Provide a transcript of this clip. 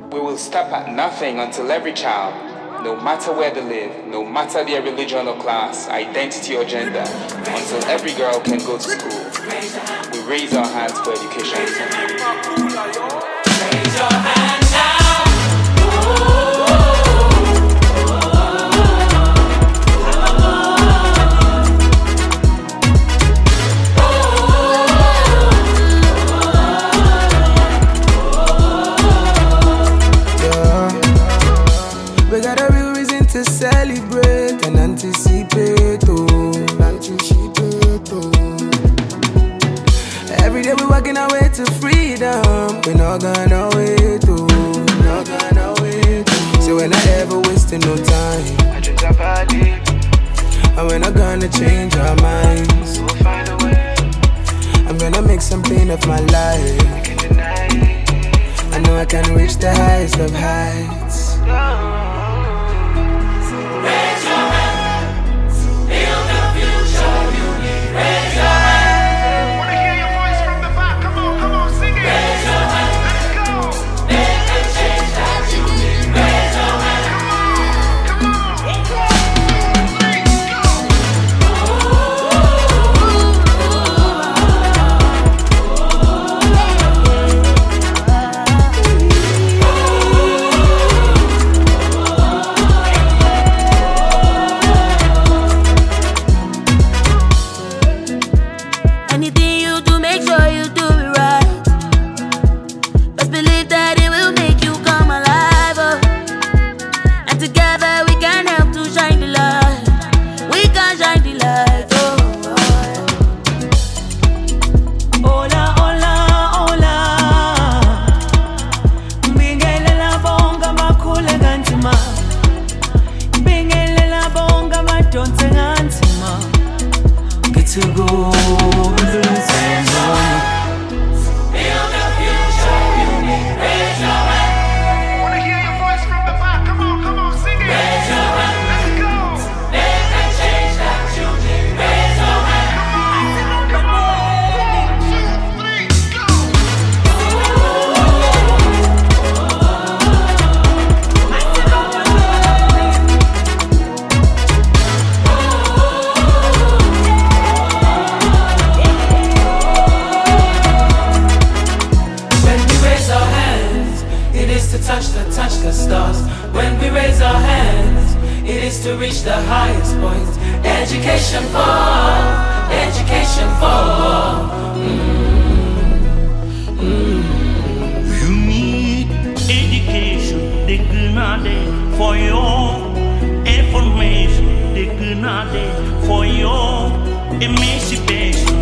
We will stop at nothing until every child, no matter where they live, no matter their religion or class, identity or gender, until every girl can go to school. We raise our hands for education. Raise your hand now. To celebrate and anticipate, Every day we working our way to freedom. We're not gonna wait, not gonna wait. So we're not ever wasting no time. I dreams are valid, and we're not gonna change our minds. We'll find a way. I'm gonna make something of my life. I can't deny it. I know I can reach the highest of heights. Raise your hand, build the future you need. Raise your hand. Wanna hear your voice from the back? Come on, sing it. Raise your hand. Let's go. Make the change that you need. Raise your hand. Come on. 1, 2, 3, go. Anything you do, make sure you do it right. Just believe that it will make you come alive, And together we can help to shine the light. We can shine the light, Hola, hola, hola. Bingelela bonga makule gantima. Bingelela bonga madonse gantima. Get to go. Build the future you need. Raise your hand. Wanna hear your voice from the back? Come on, sing it. Raise your hand. Let's go. Make the change that you need. Raise your hand. 1, 2, 3, go. When we raise our hands, it is to touch the stars. When we raise our hands, it is to reach the highest point. Education for all, education for all. You need education, they grenade for your information, they grenade for your emancipation.